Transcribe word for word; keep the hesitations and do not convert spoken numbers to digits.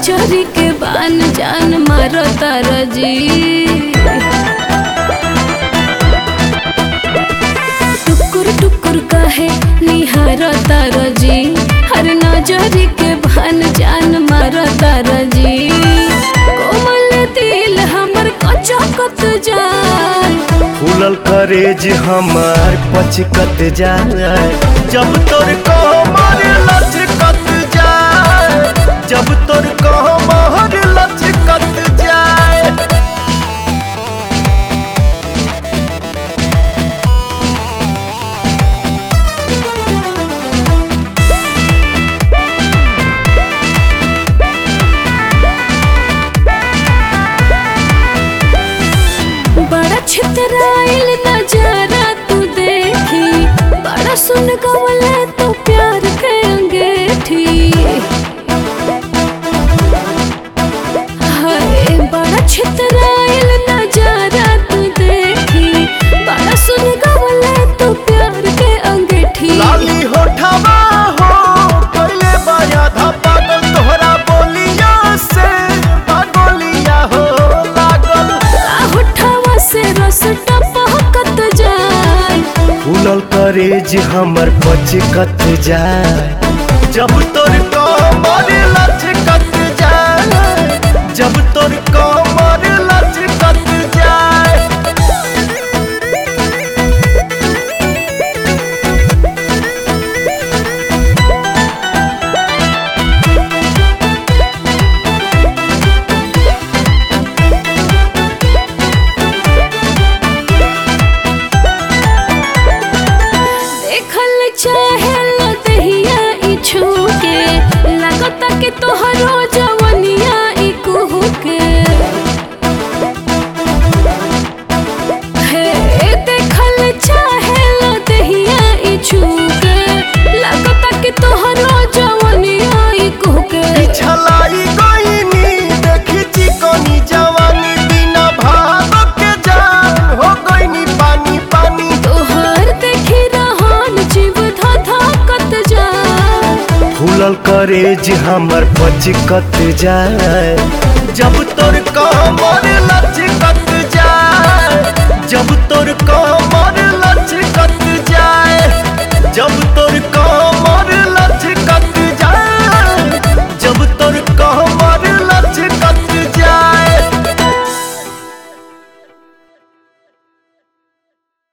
नजरी के बान जान मारो तारा जी। टुकुर टुकुर काहे निहारो तारा जी, हर नजरी के बान जान मारो तारा जी। कोमल दिल हमर कचकत जाए, फूलल करेज हमार पचकत जाए, जब तोर कमर लचकत जाए, जब तोर कमर लचकत जाए। बड़ा छितराइल नजारा तू देखी, बड़ा सुन गवले तो प्यार के अंगेठी। हाय बड़ा छितराइल नजारा तू देखी, बड़ा सुन गवले तो प्यार के अंगेठी। लाली होठवा हो कइले बाया धा पागल, तोहरा बोलिया से पागलिया हो लागल। होठवा से रस टपकत जाए, फूलल करेज हमर पचकत जाए, जब तोर कमर लचकत जाए, जब तोर कमर लचकत जाए। देखल चाहे लो दहिया ई छूके, लागता कि तोहरो जवनिया ई कुहुके। हे देखल चाहे लो दहिया ई छूके, लागता कि तोहरो जवनिया ई कुहुके। छलाई गईनी देखी चिकनी जवानी, बिना भाव के जान हो गईनी पानी पानी। तोहर देखी रहन जीव धधकत जाए, फूलल करेज हमर पचकत जाए,